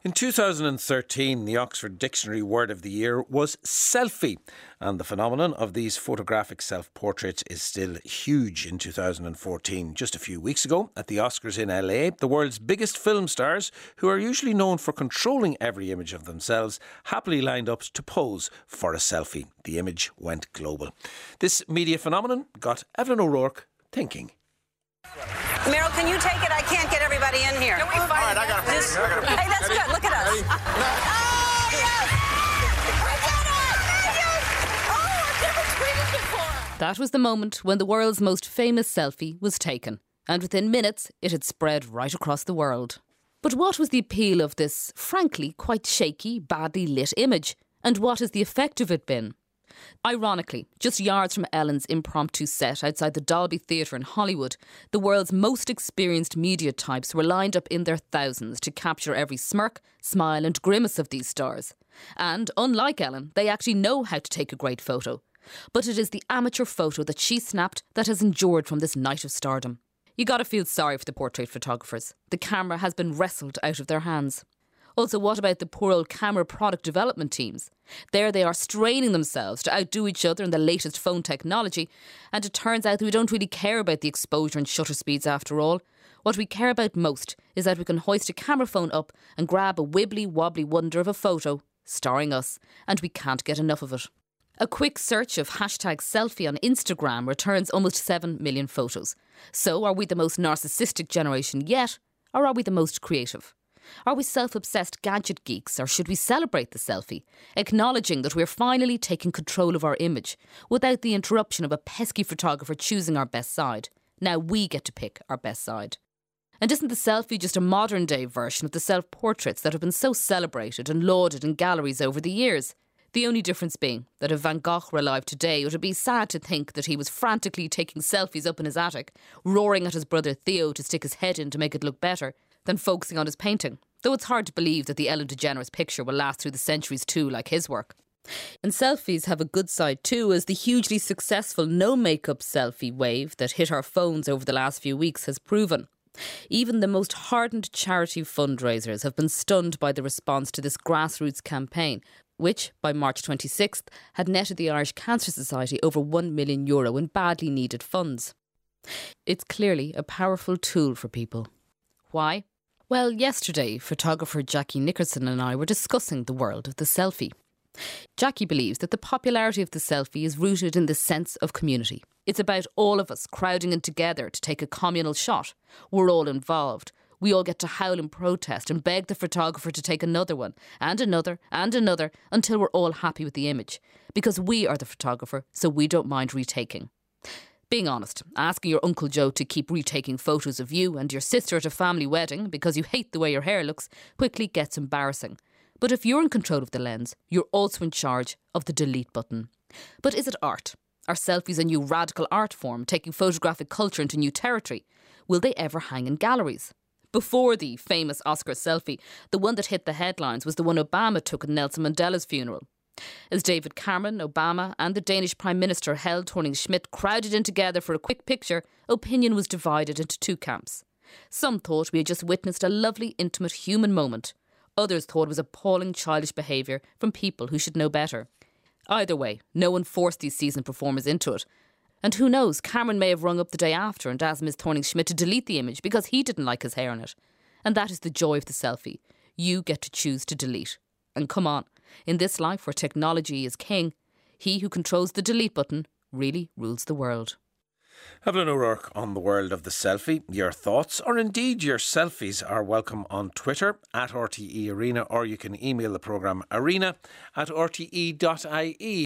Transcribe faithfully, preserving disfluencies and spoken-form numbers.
In two thousand thirteen, the Oxford Dictionary word of the year was selfie. And the phenomenon of these photographic self-portraits is still huge in two thousand fourteen. Just a few weeks ago, at the Oscars in L A, the world's biggest film stars, who are usually known for controlling every image of themselves, happily lined up to pose for a selfie. The image went global. This media phenomenon got Evelyn O'Rourke thinking. Meryl, can you take it? I can't get everybody in here. Can we fight? All right, I got it. Just, I got it. Hey, that's Ready? good. Look at us. Ready? Oh, yes! We did it! Oh, I've never tweeted before. That was the moment when the world's most famous selfie was taken. And within minutes, it had spread right across the world. But what was the appeal of this, frankly, quite shaky, badly lit image? And what has the effect of it been? Ironically, just yards from Ellen's impromptu set outside the Dolby Theatre in Hollywood, the world's most experienced media types were lined up in their thousands to capture every smirk, smile and grimace of these stars. And, unlike Ellen, they actually know how to take a great photo. But it is the amateur photo that she snapped that has endured from this night of stardom. You gotta feel sorry for the portrait photographers. The camera has been wrestled out of their hands. Also, what about the poor old camera product development teams? There they are straining themselves to outdo each other in the latest phone technology, and it turns out that we don't really care about the exposure and shutter speeds after all. What we care about most is that we can hoist a camera phone up and grab a wibbly-wobbly wonder of a photo, starring us, and we can't get enough of it. A quick search of hashtag selfie on Instagram returns almost seven million photos. So, are we the most narcissistic generation yet, or are we the most creative? Are we self-obsessed gadget geeks, or should we celebrate the selfie, acknowledging that we're finally taking control of our image without the interruption of a pesky photographer choosing our best side? Now we get to pick our best side. And isn't the selfie just a modern-day version of the self-portraits that have been so celebrated and lauded in galleries over the years? The only difference being that if Van Gogh were alive today, it would be sad to think that he was frantically taking selfies up in his attic, roaring at his brother Theo to stick his head in to make it look better, than focusing on his painting. Though it's hard to believe that the Ellen DeGeneres picture will last through the centuries too, like his work. And selfies have a good side too, as the hugely successful no-makeup selfie wave that hit our phones over the last few weeks has proven. Even the most hardened charity fundraisers have been stunned by the response to this grassroots campaign, which, by March twenty-sixth, had netted the Irish Cancer Society over one million euro in badly needed funds. It's clearly a powerful tool for people. Why? Well, yesterday, photographer Jackie Nickerson and I were discussing the world of the selfie. Jackie believes that the popularity of the selfie is rooted in the sense of community. It's about all of us crowding in together to take a communal shot. We're all involved. We all get to howl in protest and beg the photographer to take another one, and another, and another, until we're all happy with the image. Because we are the photographer, so we don't mind retaking. Being honest, asking your Uncle Joe to keep retaking photos of you and your sister at a family wedding because you hate the way your hair looks quickly gets embarrassing. But if you're in control of the lens, you're also in charge of the delete button. But is it art? Are selfies a new radical art form, taking photographic culture into new territory? Will they ever hang in galleries? Before the famous Oscar selfie, the one that hit the headlines was the one Obama took at Nelson Mandela's funeral. As David Cameron, Obama and the Danish Prime Minister Helle Thorning-Schmidt crowded in together for a quick picture, opinion was divided into two camps. Some thought we had just witnessed a lovely, intimate human moment. Others thought it was appalling childish behaviour from people who should know better. Either way, no one forced these seasoned performers into it. And who knows, Cameron may have rung up the day after and asked Miz Thorning-Schmidt to delete the image because he didn't like his hair in it. And that is the joy of the selfie. You get to choose to delete. And come on, in this life where technology is king, he who controls the delete button really rules the world. Evelyn O'Rourke on the world of the selfie. Your thoughts, or indeed your selfies, are welcome on Twitter at R T E Arena, or you can email the programme arena at r t e dot i e.